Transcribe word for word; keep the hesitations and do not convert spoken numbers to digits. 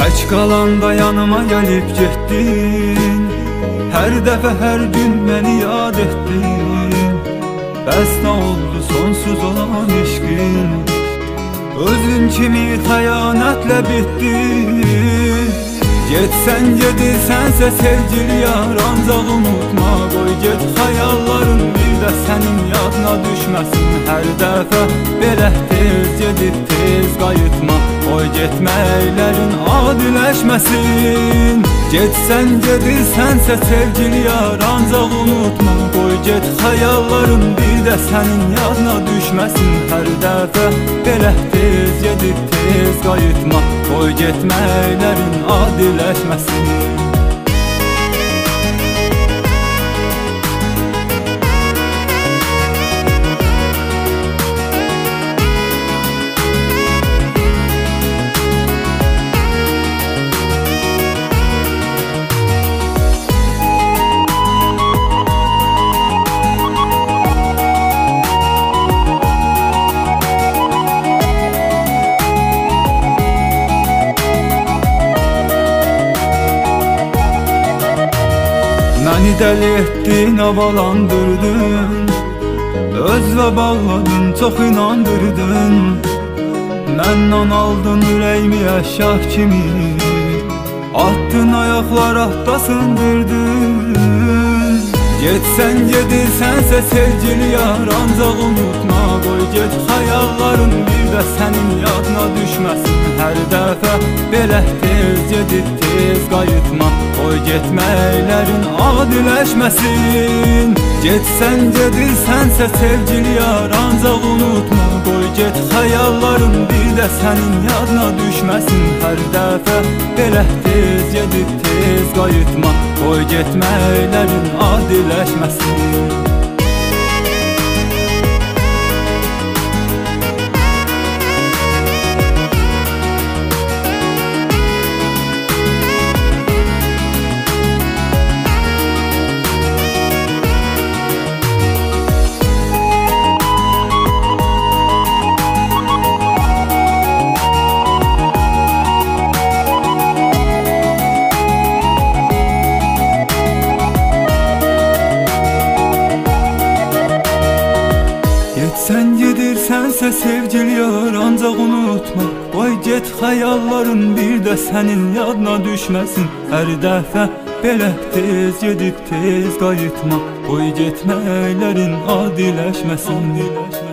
Tək qalanda yanıma gəlib getdin, hər dəfə hər gün məni yad etdin. Bəs nə oldu sonsuz olan eşqin, özün kimi xəyanətlə bitdi. Getsən gedirsənsə sevgili yar, ancaq unutma, qoy get xəyalların bir də sənin yadına düşməsin. Hər dəfə belə tez gedib tez qayıtma, qoy getməklərin adiləşməsin. Getsən gedirsənsə sevgili yar, ancaq unutma, qoy get xəyalların bir də sənin yadına düşməsin. Hər dəfə belə tez gedib tez qayıtma, qoy getməklərin adiləşməsin. Məni dəli etdin, havalandırdın, özlə bağladın, çox inandırdın. Məndən aldın ürəyimi əşya kimi, attın ayaqlar atda sındırdın. Getsən gedirsənsə sevgili yar, ancaq unutma, qoy get xəyalların bir də sənin yadına düşməsin. Hər dəfə belə tez gedib tez qayıtma, qoy getməklərin adiləşməsin. Getsən gedirsənsə sevgili yar, ancaq unutma, qoy get xəyalların bir də sənin yadına düşməsin. Hər dəfə belə tez gedib tez qayıtma, qoy getməklərin adiləşməsin. Sən gedirsənsə sevgili yar, ancaq unutma, qoy get xəyalların bir də sənin yadına düşməsin. Hər dəfə belə tez gedib tez qayıtma, qoy getməklərin adiləşməsin.